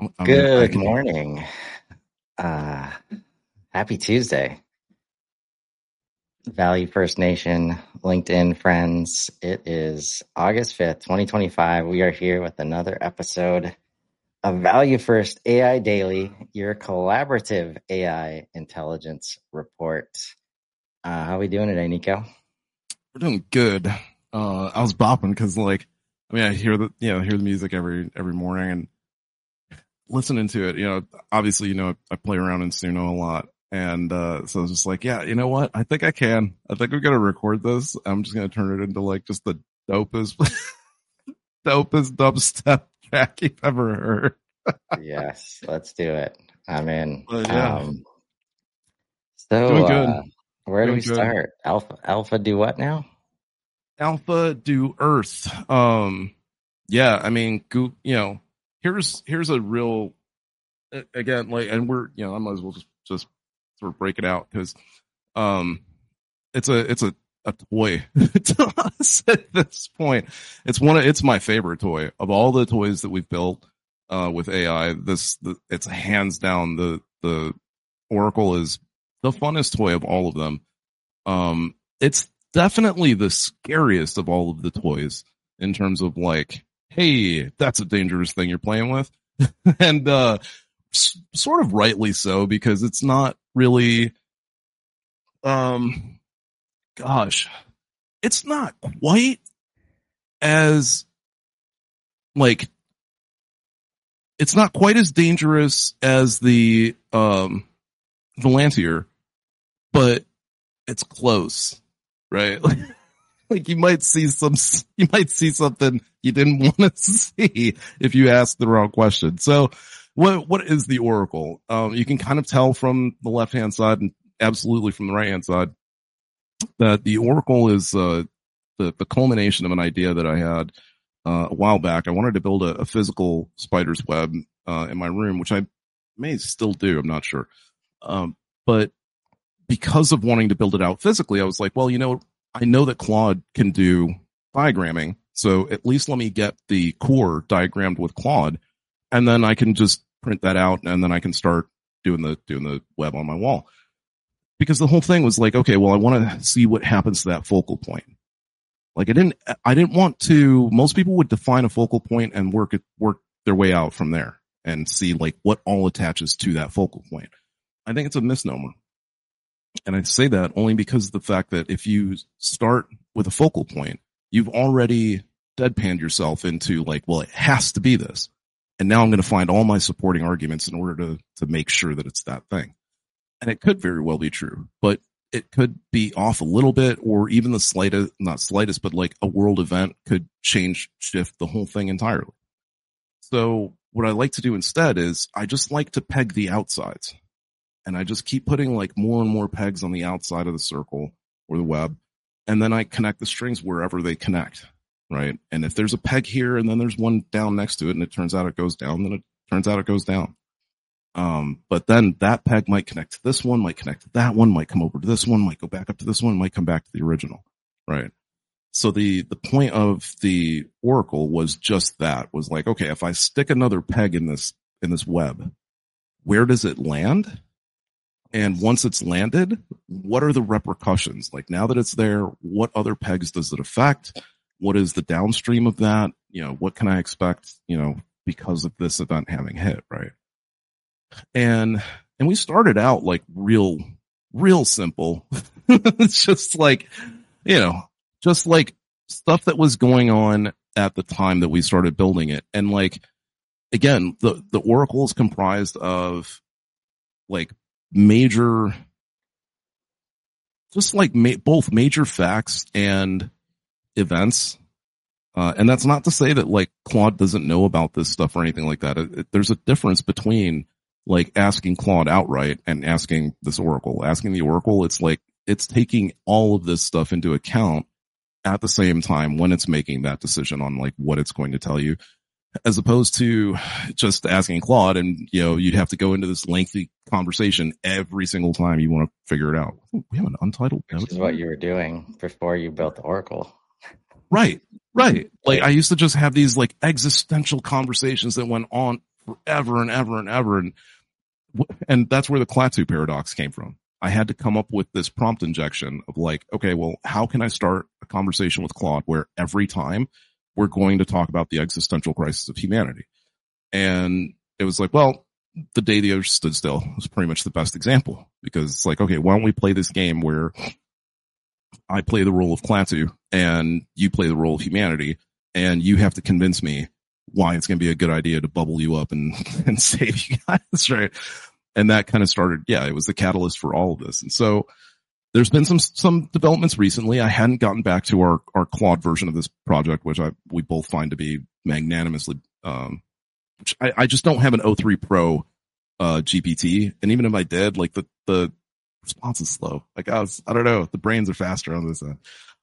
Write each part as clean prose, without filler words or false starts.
I Good can hear. morning. Uh, Happy Tuesday. Value First Nation, LinkedIn friends. It is August 5th, 2025. We are here with another episode of Value First AI Daily, your collaborative AI intelligence report. How are we doing today, Nico? We're doing good. I was bopping because, I hear hear the music every morning and listening to it. Obviously, I play around in Suno a lot, and so I was just like, yeah, you know what? I think I can. I think we're gonna record this. I'm just gonna turn it into like just the dopest, dopest dubstep track you've ever heard. Yes, let's do it. I'm in. But yeah, So, doing good, where do we doing good. start? Alpha do what now? Alpha do Earth. Yeah, I mean, here's a real again, and I might as well just sort of break it out because, um, it's a toy to us at this point. It's my favorite toy of all the toys that we've built, with AI. It's hands down the Oracle is the funnest toy of all of them. It's definitely the scariest of all of the toys in terms of like, hey, that's a dangerous thing you're playing with. And, sort of rightly so, because it's not really, um, gosh, it's not quite as like, it's not quite as dangerous as the, Volantier, but it's close, right? Like you might see something you didn't want to see if you ask the wrong question. So what is the Oracle? You can kind of tell from the left hand side and absolutely from the right hand side that the Oracle is the culmination of an idea that I had a while back. I wanted to build a physical spider's web in my room, which I may still do. I'm not sure. But because of wanting to build it out physically, I was like, well, I know that Claude can do diagramming, so at least let me get the core diagrammed with Claude, and then I can just print that out, and then I can start doing the web on my wall. Because the whole thing was like, okay, well, I want to see what happens to that focal point. Like I didn't want to. Most people would define a focal point and work their way out from there and see like what all attaches to that focal point. I think it's a misnomer. And I say that only because of the fact that if you start with a focal point, you've already deadpanned yourself into like, well, it has to be this. And now I'm going to find all my supporting arguments in order to make sure that it's that thing. And it could very well be true, but it could be off a little bit, or even the not slightest, but like a world event could shift the whole thing entirely. So what I like to do instead is I just like to peg the outsides. And I just keep putting like more and more pegs on the outside of the circle or the web. And then I connect the strings wherever they connect. Right. And if there's a peg here and then there's one down next to it and it turns out it goes down, then it turns out it goes down. But then that peg might connect to this one, might connect to that one, might come over to this one, might go back up to this one, might come back to the original. Right. So the point of the Oracle was just that, was like, okay, if I stick another peg in this web, where does it land? And once it's landed, what are the repercussions? Like now that it's there, what other pegs does it affect? What is the downstream of that? What can I expect, because of this event having hit, right? And we started out like real simple. It's just like, just like stuff that was going on at the time that we started building it. And like, again, the Oracle is comprised of like major, just like both major facts and events. And that's not to say that like Claude doesn't know about this stuff or anything like that. There's a difference between like asking Claude outright and asking this Oracle. Asking the Oracle, it's like it's taking all of this stuff into account at the same time when it's making that decision on like what it's going to tell you, as opposed to just asking Claude and, you'd have to go into this lengthy conversation every single time you want to figure it out. Ooh, we have an untitled. Which is what you were doing before you built the Oracle. Right. Like I used to just have these like existential conversations that went on forever and ever and ever. And that's where the Klaatu paradox came from. I had to come up with this prompt injection of like, okay, well, how can I start a conversation with Claude where every time we're going to talk about the existential crisis of humanity? And it was like, well, the day the earth stood still was pretty much the best example, because it's like, okay, why don't we play this game where I play the role of Klaatu and you play the role of humanity, and you have to convince me why it's going to be a good idea to bubble you up and save you guys, right? And that kind of started, it was the catalyst for all of this. And so there's been some developments recently. I hadn't gotten back to our Claude version of this project, which we both find to be magnanimously, which I just don't have an O3 Pro GPT. And even if I did, like the response is slow. Like I don't know, the brains are faster on this.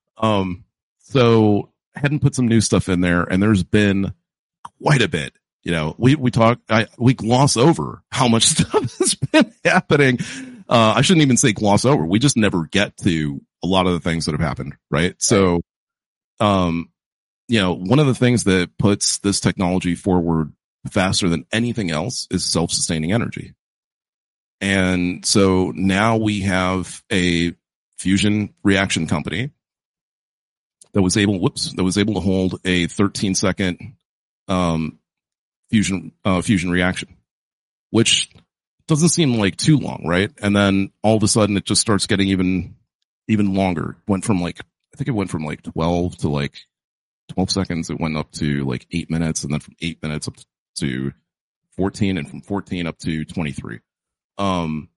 So I hadn't put some new stuff in there, and there's been quite a bit. We gloss over how much stuff has been happening. I shouldn't even say gloss over. We just never get to a lot of the things that have happened. Right. So, one of the things that puts this technology forward faster than anything else is self-sustaining energy. And so now we have a fusion reaction company that was able to hold a 13-second fusion reaction, which doesn't seem like too long, right? And then all of a sudden it just starts getting even longer. I think it went from 12 to 12 seconds. It went up to 8 minutes, and then from 8 minutes up to 14, and from 14 up to 23. And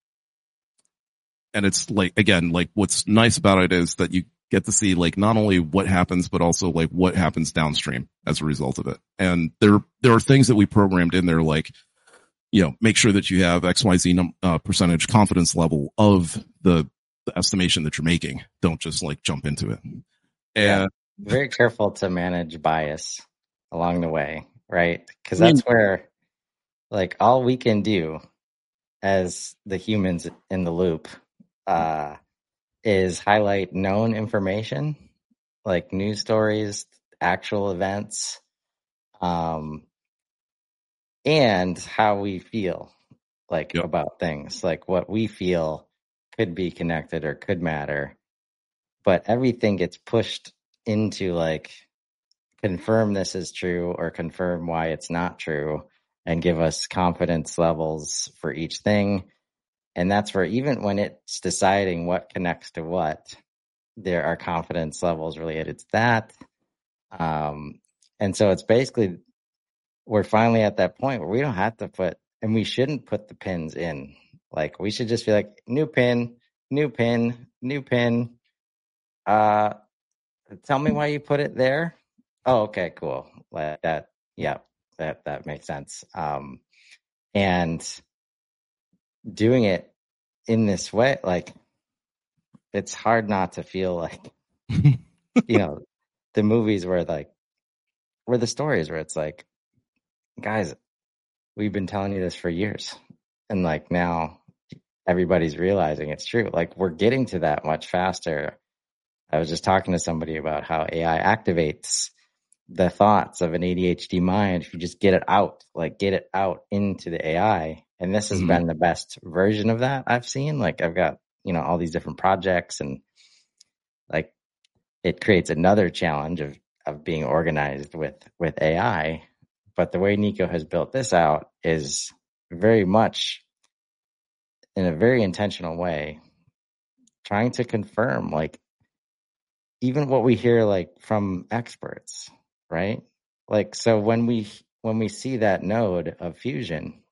it's what's nice about it is that you get to see not only what happens, but also what happens downstream as a result of it. And there are things that we programmed in there, make sure that you have XYZ percentage confidence level of the estimation that you're making. Don't just jump into it. And very careful to manage bias along the way, right? Because that's where all we can do as the humans in the loop is highlight known information, like news stories, actual events, and how we feel about things, what we feel could be connected or could matter. But everything gets pushed into confirm this is true or confirm why it's not true, and give us confidence levels for each thing. And that's where, even when it's deciding what connects to what, there are confidence levels related to that. And so it's basically, we're finally at that point where we don't have to and we shouldn't put the pins in. We should just be new pin, new pin, new pin. Tell me why you put it there. Oh, okay, cool. That makes sense. And doing it in this way, it's hard not to feel the movies where the stories where it's guys, we've been telling you this for years, and now everybody's realizing it's true. We're getting to that much faster. I was just talking to somebody about how AI activates the thoughts of an ADHD mind if you just get it out into the AI. And this has been the best version of that I've seen. I've got, all these different projects, and it creates another challenge of being organized with AI. But the way Nico has built this out is very much in a very intentional way, trying to confirm even what we hear from experts, right? So when we see that node of fusion,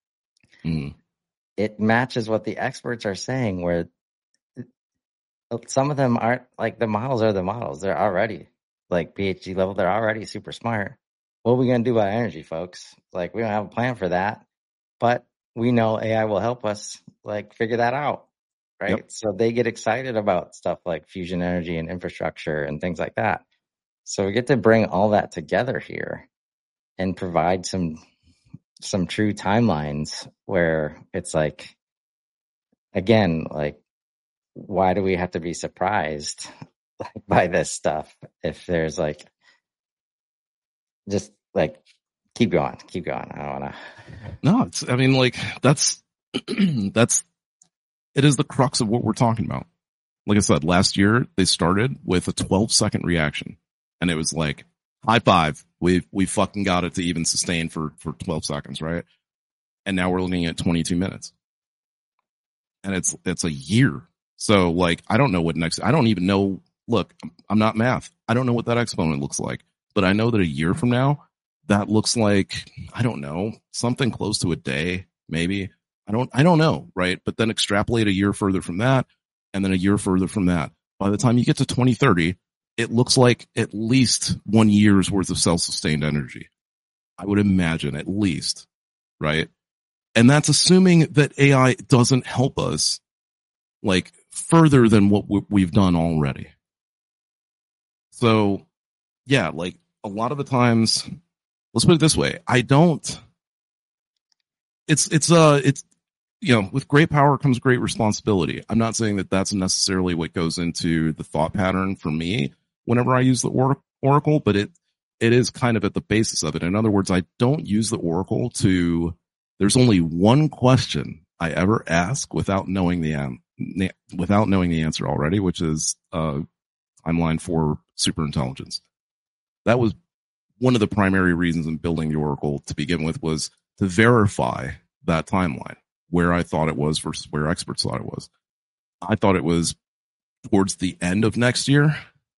it matches what the experts are saying, where some of them aren't the models are the models. They're already PhD level. They're already super smart. What are we going to do about energy, folks? We don't have a plan for that, but we know AI will help us figure that out. Right. Yep. So they get excited about stuff like fusion energy and infrastructure and things like that. So we get to bring all that together here and provide some true timelines where it's again, why do we have to be surprised by this stuff if there's just Keep going. Keep going. I don't want to. No, it's, I mean, like, that's, that's, it is the crux of what we're talking about. Like I said, last year they started with a 12-second reaction, and it was like, high five. We fucking got it to even sustain for 12 seconds, right? And now we're looking at 22 minutes. And it's a year. So like, I don't know what next, I don't even know. Look, I'm not math. I don't know what that exponent looks like, but I know that a year from now, that looks like, I don't know, something close to a day, maybe. I don't know, right? But then extrapolate a year further from that, and then a year further from that. By the time you get to 2030, it looks like at least 1 year's worth of self-sustained energy. I would imagine at least, right? And that's assuming that AI doesn't help us like further than what we've done already. So yeah, like a lot of the times, let's put it this way. It's you know, with great power comes great responsibility. I'm not saying that that's necessarily what goes into the thought pattern for me whenever I use the Oracle, but it is kind of at the basis of it. In other words, I don't use the Oracle to, there's only one question I ever ask without knowing the answer already, which is, timeline for superintelligence. That was one of the primary reasons in building the Oracle to begin with, was to verify that timeline, where I thought it was versus where experts thought it was. I thought it was towards the end of next year.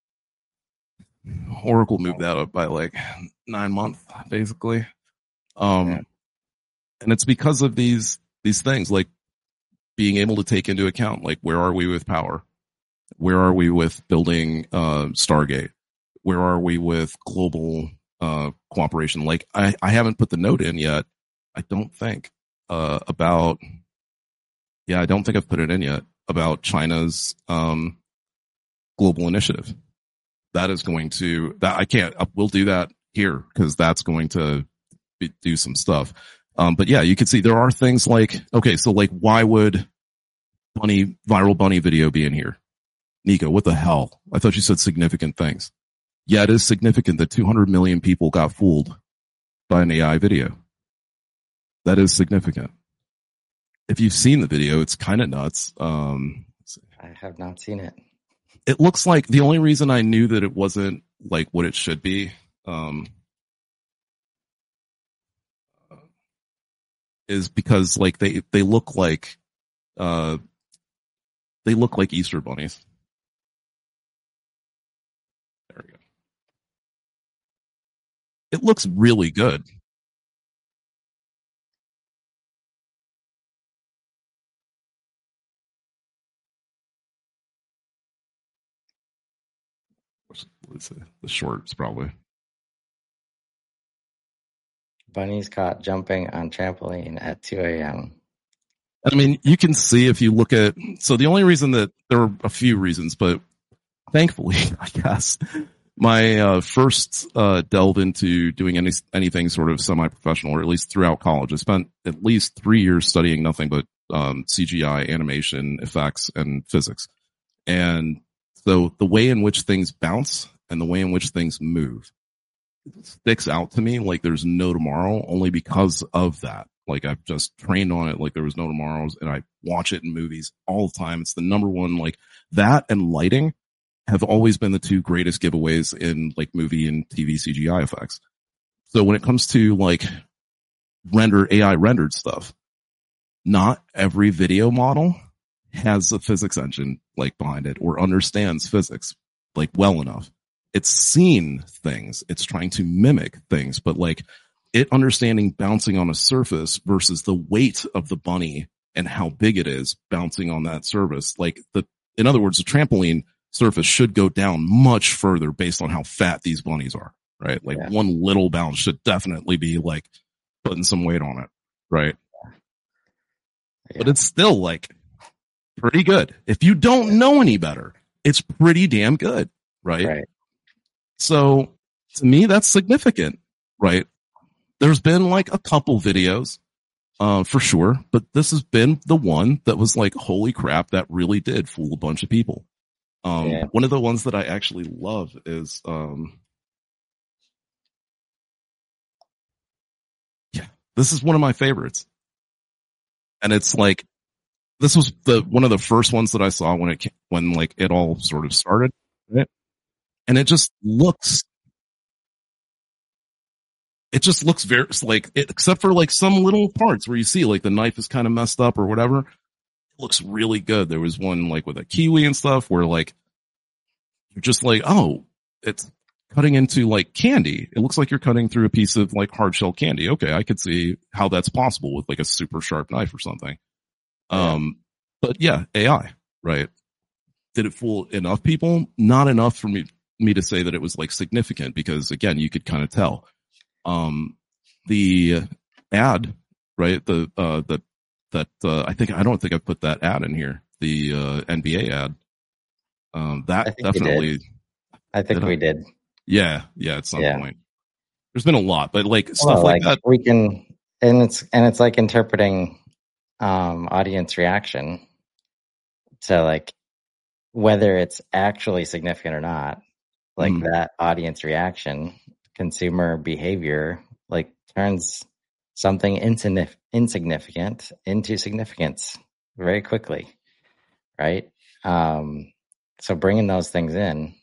Oracle moved that up by like 9 months, basically. And it's because of these things, like being able to take into account, like, where are we with power? Where are we with building Stargate? Where are we with global cooperation? Like, I haven't put the note in yet. I don't think about. Yeah, I don't think I've put it in yet about China's global initiative. That is going to, that I can't. We'll do that here because that's going to do some stuff. But yeah, you can see there are things like, okay, so like, why would viral bunny video be in here? Nico, what the hell? I thought you said significant things. Yeah, it is significant that 200 million people got fooled by an AI video. That is significant. If you've seen the video, it's kind of nuts. I have not seen it. It looks like the only reason I knew that it wasn't like what it should be, is because like they look like Easter bunnies. There we go. It looks really good. The shorts probably. Bunnies caught jumping on trampoline at 2 a.m. I mean, you can see if you look at, so the only reason that there are a few reasons, but thankfully, I guess, my first delve into doing anything sort of semi-professional, or at least throughout college, I spent at least 3 years studying nothing but CGI, animation, effects, and physics. And so the way in which things bounce and the way in which things move sticks out to me like there's no tomorrow, only because of that. Like, I've just trained on it like there was no tomorrows, and I watch it in movies all the time. It's the number one, like, that and lighting have always been the two greatest giveaways in like movie and TV CGI effects. So when it comes to like AI rendered stuff, not every video model has a physics engine like behind it or understands physics like well enough. It's seen things. It's trying to mimic things, but like it understanding bouncing on a surface versus the weight of the bunny and how big it is bouncing on that surface. Like in other words, the trampoline surface should go down much further based on how fat these bunnies are, right? Like one little bounce should definitely be like putting some weight on it, right? Yeah. But it's still like pretty good. If you don't know any better, it's pretty damn good, right? So to me, that's significant, right? There's been like a couple videos, for sure, but this has been the one that was like, holy crap, that really did fool a bunch of people. One of the ones that I actually love is, This is one of my favorites. And it's like, this was one of the first ones that I saw when like it all sort of started, right? And it just looks very like, except for like some little parts where you see like the knife is kind of messed up or whatever. It looks really good. There was one like with a kiwi and stuff where like, you're just like, oh, it's cutting into like candy. It looks like you're cutting through a piece of like hard shell candy. Okay. I could see how that's possible with like a super sharp knife or something. But yeah, AI, right? Did it fool enough people? Not enough for me to say that it was like significant, because again, you could kind of tell. The ad, right? I don't think I put that ad in here. The NBA ad. That definitely. I think we did. Yeah, at some point. There's been a lot, but like stuff like that. We can, and it's like interpreting audience reaction to like whether it's actually significant or not. Like that audience reaction, consumer behavior, like turns something insignificant into significance very quickly, right? So bringing those things in,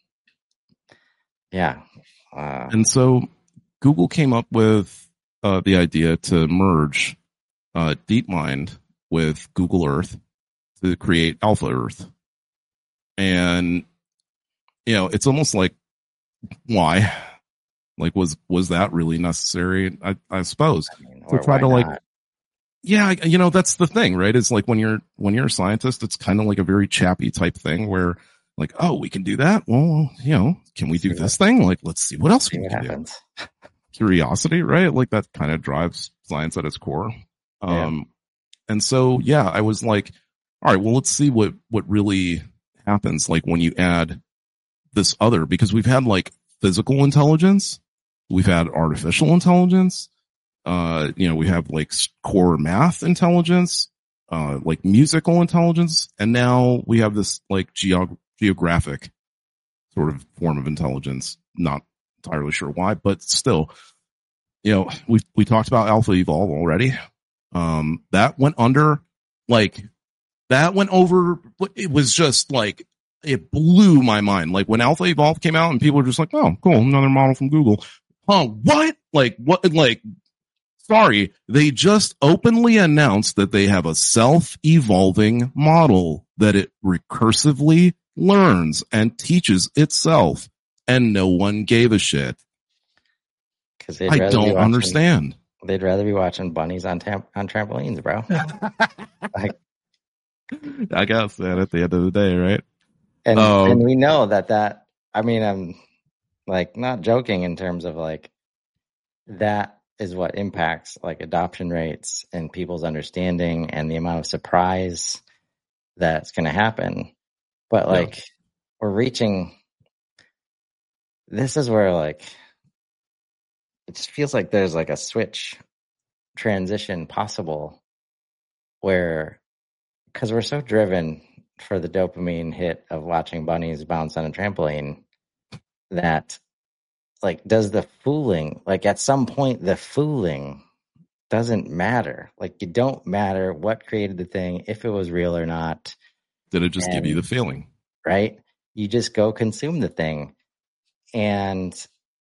and so Google came up with the idea to merge DeepMind with Google Earth to create Alpha Earth. And, it's almost like, why? Like, was that really necessary? I suppose. To try to like, not? Yeah, that's the thing, right? It's like when you're a scientist, it's kind of like a very chappy type thing where like, oh, we can do that. Well, can we do this thing? Like, let's see what else we can do. Curiosity, right? Like that kind of drives science at its core. And so, I was like, all right, well, let's see what really happens. Like when you add this other, because we've had like physical intelligence, we've had artificial intelligence, we have like core math intelligence, like musical intelligence. And now we have this like geographic sort of form of intelligence. Not entirely sure why, but still, we talked about Alpha Evolve already. That went over. It was just like, it blew my mind. Like when Alpha Evolve came out and people were just like, oh, cool. Another model from Google. What? Like what? Like, sorry. They just openly announced that they have a self-evolving model that it recursively learns and teaches itself, and no one gave a shit. I don't understand. They'd rather be watching bunnies on trampolines, bro. I guess that at the end of the day, right? And we know that. I mean, I'm like not joking in terms of like that is what impacts like adoption rates and people's understanding and the amount of surprise that's going to happen. But like we're reaching. This is where like it just feels like there's like a switch transition possible where, because we're so driven for the dopamine hit of watching bunnies bounce on a trampoline, that like does the fooling, like at some point the fooling doesn't matter. Like you don't matter what created the thing, if it was real or not. Did it just give you the feeling? Right? You just go consume the thing. And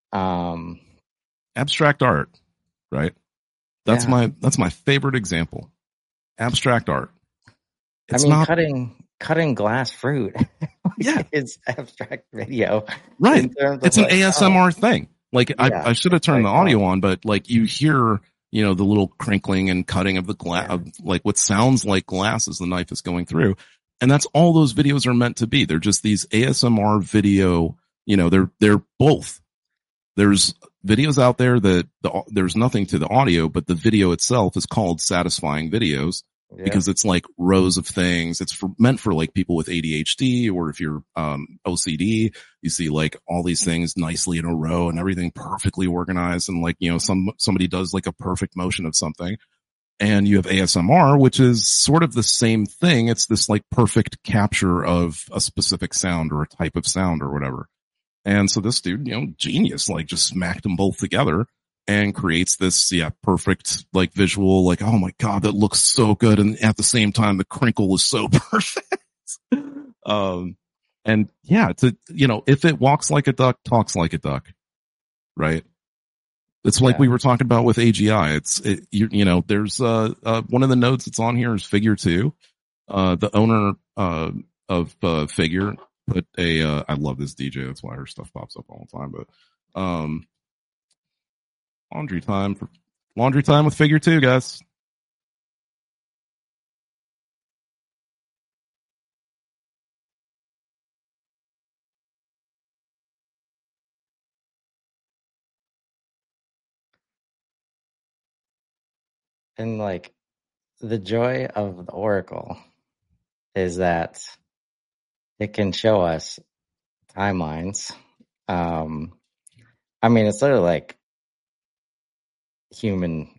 abstract art, right? That's my favorite example. Abstract art. It's cutting glass fruit. It's abstract video. Right. It's an ASMR thing. Like I should have turned the audio on, but like you hear, the little crinkling and cutting of the glass, like what sounds like glass as the knife is going through. And that's all those videos are meant to be. They're just these ASMR video, they're both. There's videos out there that there's nothing to the audio, but the video itself is called satisfying videos. Yeah. Because it's like rows of things. It's meant for like people with ADHD, or if you're OCD, you see like all these things nicely in a row and everything perfectly organized, and like somebody does like a perfect motion of something. And you have ASMR, which is sort of the same thing. It's this like perfect capture of a specific sound or a type of sound or whatever. And so this dude, genius, like just smacked them both together. and creates this, perfect, like visual, like, oh my God, that looks so good. And at the same time, the crinkle is so perfect. And yeah, if it walks like a duck, talks like a duck, right? It's like we were talking about with AGI. There's, one of the nodes that's on here is Figure 2. The owner, of Figure put I love this DJ. That's why her stuff pops up all the time, but, laundry time with Figure 2, guys. And like the joy of the Oracle is that it can show us timelines. I mean, it's sort of like human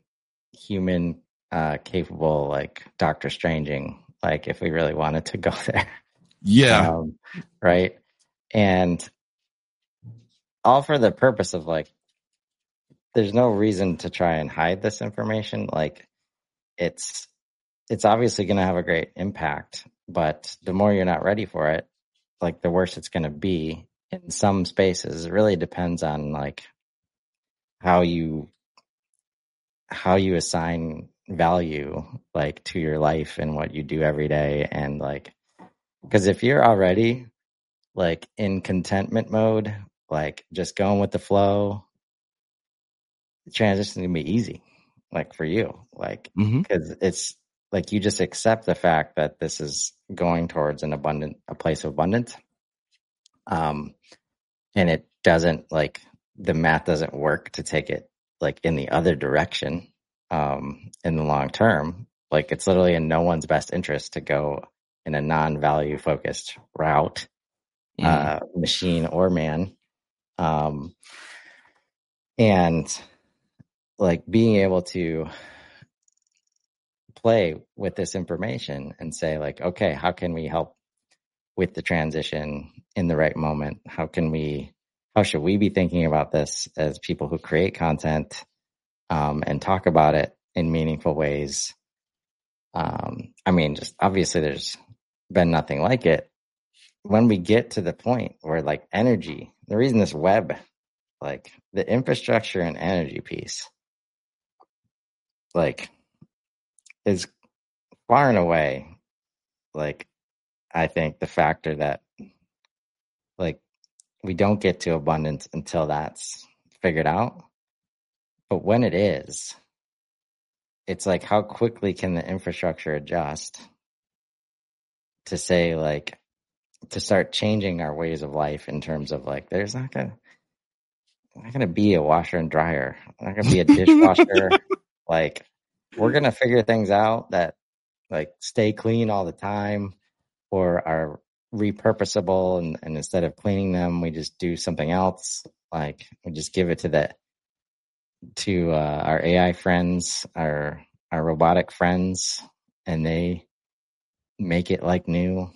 capable, like Doctor Stranging, like if we really wanted to go there. Yeah. Right. And all for the purpose of like, there's no reason to try and hide this information. Like it's obviously going to have a great impact, but the more you're not ready for it, like the worse it's going to be in some spaces. It really depends on like how you assign value like to your life and what you do every day. And like, because if you're already like in contentment mode, like just going with the flow, the transition can be easy, like for you, like, because it's like you just accept the fact that this is going towards a place of abundance. And it doesn't, like, the math doesn't work to take it like in the other direction in the long term. Like it's literally in no one's best interest to go in a non-value focused route, machine or man. And like being able to play with this information and say like, okay, how can we help with the transition in the right moment? How should we be thinking about this as people who create content and talk about it in meaningful ways? I mean, just obviously there's been nothing like it. When we get to the point where like energy, the reason this web, like the infrastructure and energy piece, like is far and away, like, I think the factor that like we don't get to abundance until that's figured out. But when it is, it's like, how quickly can the infrastructure adjust to say like, to start changing our ways of life in terms of like, there's not gonna be a washer and dryer, not gonna be a dishwasher. Like we're gonna figure things out that like stay clean all the time or are repurposable, and instead of cleaning them, we just do something else. Like we just give it to our AI friends, our robotic friends, and they make it like new.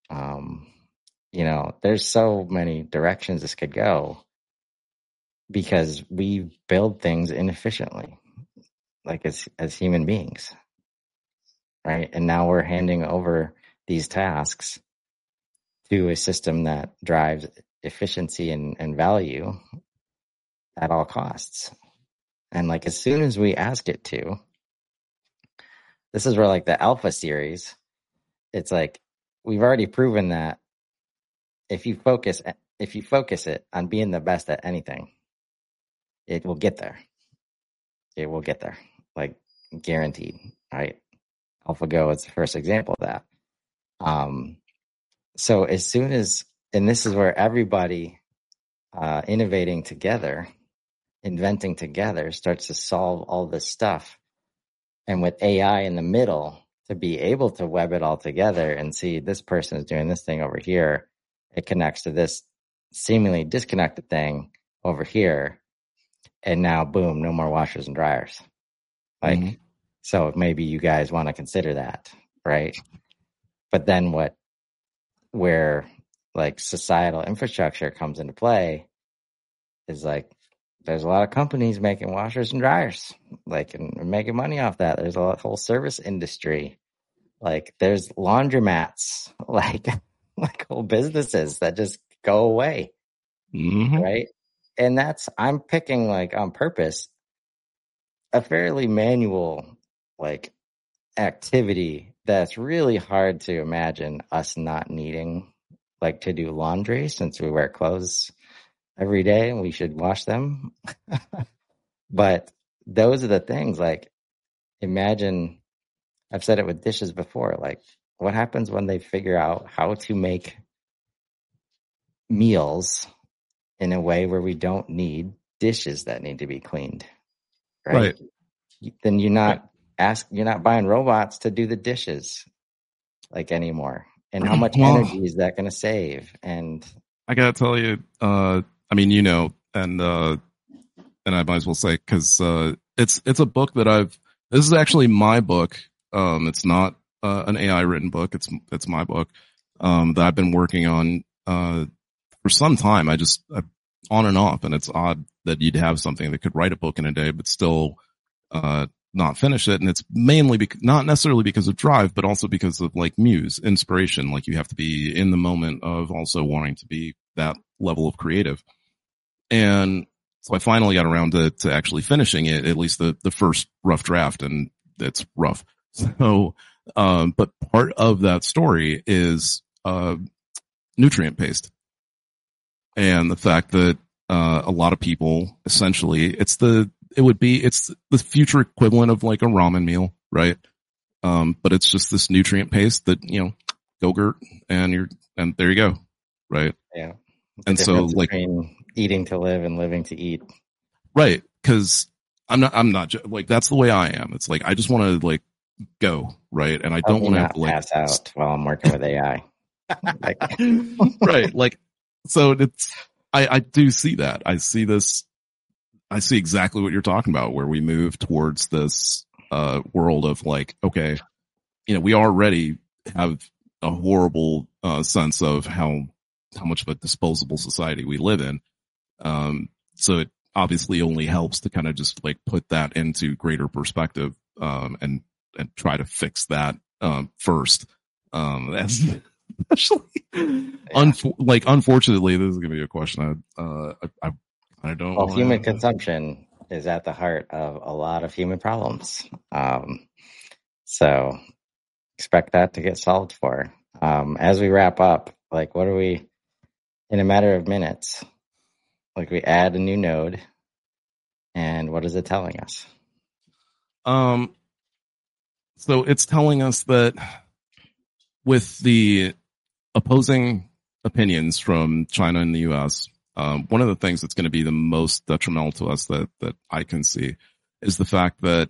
There's so many directions this could go because we build things inefficiently, like as human beings, right? And now we're handing over these tasks to a system that drives efficiency and value at all costs. And like as soon as we ask it to, this is where like the alpha series, it's like we've already proven that if you focus it on being the best at anything, it will get there. It will get there, like guaranteed, right? AlphaGo is the first example of that. So as soon as, and this is where everybody innovating together, inventing together starts to solve all this stuff. And with AI in the middle, to be able to web it all together and see this person is doing this thing over here, it connects to this seemingly disconnected thing over here. And now, boom, no more washers and dryers. Like, so maybe you guys want to consider that, right? But then where like societal infrastructure comes into play is like there's a lot of companies making washers and dryers, like, and making money off that. There's a whole service industry. Like, there's laundromats, like whole businesses that just go away, right? And I'm picking, like, on purpose, a fairly manual, like, activity that's really hard to imagine us not needing, like, to do laundry, since we wear clothes every day and we should wash them. But those are the things, like, imagine, I've said it with dishes before, like, what happens when they figure out how to make meals in a way where we don't need dishes that need to be cleaned, right? Then you're not buying robots to do the dishes, like, anymore. And how much energy is that going to save? And I gotta tell you, I mean, you know, and I might as well say, because it's a book that this is actually my book. It's not an AI written book. It's my book that I've been working on for some time. I on and off, and it's odd that you'd have something that could write a book in a day, but still not finish it. And it's mainly not necessarily because of drive, but also because of, like, muse, inspiration. Like, you have to be in the moment of also wanting to be that level of creative. And so I finally got around to actually finishing it, at least the first rough draft, and it's rough. So, but part of that story is nutrient paste. And the fact that a lot of people, essentially, it's the future equivalent of, like, a ramen meal, right? But it's just this nutrient paste that, you know, Go-Gurt, and there you go, right? Yeah. And so, like, eating to live and living to eat, right? Because I'm not like, that's the way I am. It's like, I just want to, like, go, right? And I don't want to have to, like, pass out while I'm working with AI. Like, right? Like, so I do see that. I see exactly what you're talking about, where we move towards this world of, like, okay, you know, we already have a horrible sense of how much of a disposable society we live in. So it obviously only helps to kind of just, like, put that into greater perspective, and try to fix that first. Especially, unfortunately, this is going to be a question I don't. Well, human consumption is at the heart of a lot of human problems. So expect that to get solved for. As we wrap up, like, what are we, in a matter of minutes, like, we add a new node, and what is it telling us? So it's telling us that, with the opposing opinions from China and the U.S., one of the things that's going to be the most detrimental to us that I can see is the fact that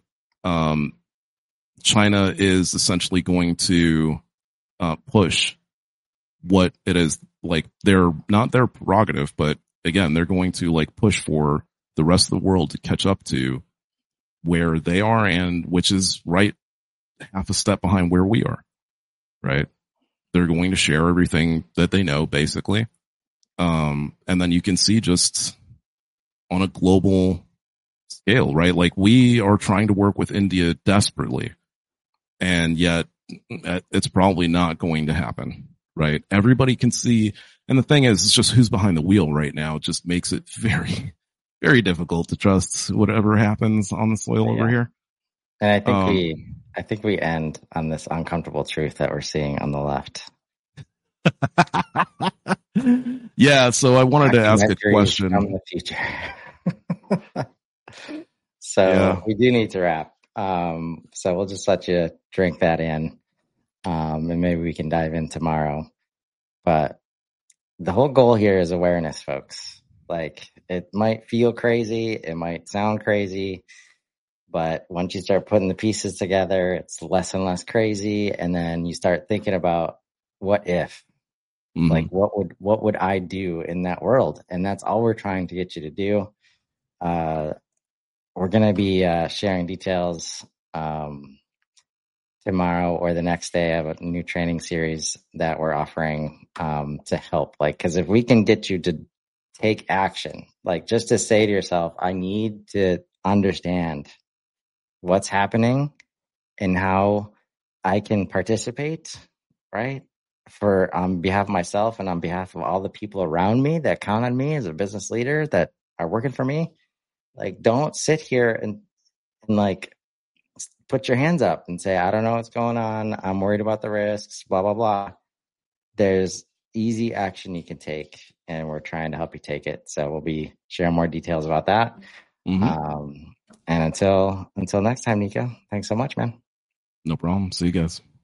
China is essentially going to push what it is, like, they're not their prerogative, but again, they're going to, like, push for the rest of the world to catch up to where they are, and which is right half a step behind where we are, right? They're going to share everything that they know, basically. And then you can see, just on a global scale, right? Like, we are trying to work with India desperately, and yet it's probably not going to happen, right? Everybody can see. And the thing is, it's just who's behind the wheel right now. It just makes it very, very difficult to trust whatever happens on the soil over here. And I think we end on this uncomfortable truth that we're seeing on the left. Yeah, so I wanted to ask a question from the future. So we do need to wrap. So we'll just let you drink that in, and maybe we can dive in tomorrow. But the whole goal here is awareness, folks. Like, it might feel crazy, it might sound crazy, but once you start putting the pieces together, it's less and less crazy. And then you start thinking about, what if? Mm-hmm. Like, what would I do in that world? And that's all we're trying to get you to do. We're going to be sharing details tomorrow or the next day of a new training series that we're offering to help. Like, because if we can get you to take action. Like just to say to yourself, I need to understand what's happening and how I can participate, right? For on behalf of myself and on behalf of all the people around me that count on me as a business leader that are working for me. Like, don't sit here and like put your hands up and say, I don't know what's going on. I'm worried about the risks, blah, blah, blah. There's easy action you can take, and we're trying to help you take it. So we'll be sharing more details about that. And until next time, Nico, thanks so much, man. No problem. See you guys.